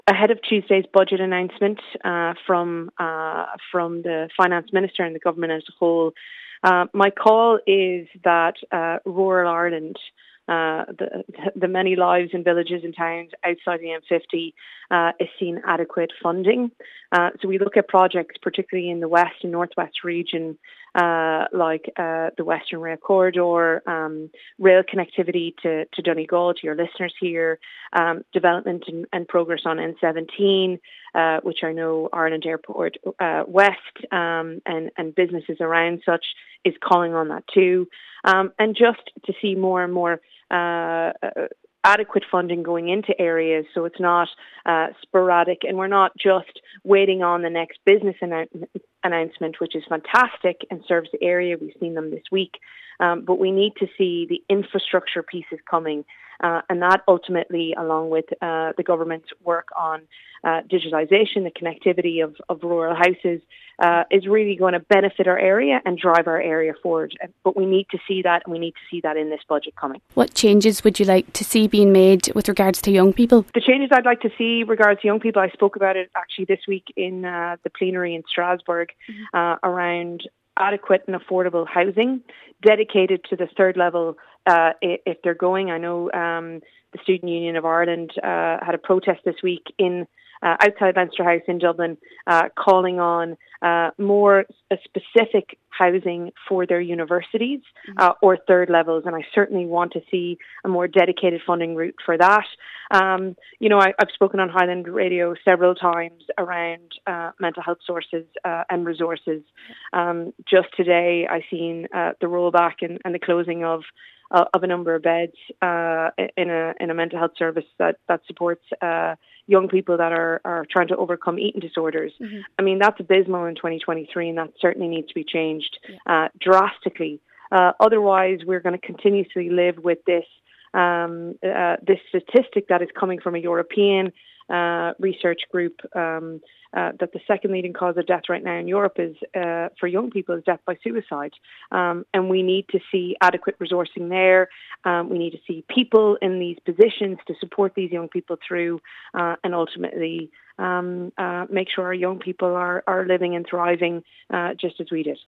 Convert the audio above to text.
Ahead of Tuesday's budget announcement from the Finance Minister and the government as a whole, my call is that rural Ireland, the many lives in villages and towns outside the M50 is seeing adequate funding. So we look at projects, particularly in the west and northwest region, like the Western Rail Corridor, rail connectivity to Donegal, to your listeners here, development and progress on N17, which I know Ireland Airport West and businesses around such is calling on that too. And just to see more and more adequate funding going into areas, so it's not sporadic, and we're not just waiting on the next business announcement, which is fantastic and serves the area. We've seen them this week, but we need to see the infrastructure pieces coming, and that ultimately, along with the government's work on digitalisation, the connectivity of rural houses, is really going to benefit our area and drive our area forward. But we need to see that, and we need to see that in this budget coming. What changes would you like to see being made with regards to young people? The changes I'd like to see regards to young people, I spoke about it actually this week in the plenary in Strasbourg, around adequate and affordable housing dedicated to the third level if they're going. I know the Student Union of Ireland had a protest this week in outside Leinster House in Dublin, calling on more specific housing for their universities or third levels, and I certainly want to see a more dedicated funding route for that. I've spoken on Highland Radio several times around mental health sources and resources. Just today, I've seen the rollback and the closing of a number of beds in a mental health service that supports young people that are trying to overcome eating disorders. I mean, that's abysmal in 2023, and that certainly needs to be changed drastically. Otherwise, we're going to continuously live with this statistic that is coming from a European research group that the second leading cause of death right now in Europe is for young people is death by suicide, and we need to see adequate resourcing there. We need to see people in these positions to support these young people through, and ultimately make sure our young people are living and thriving just as we did.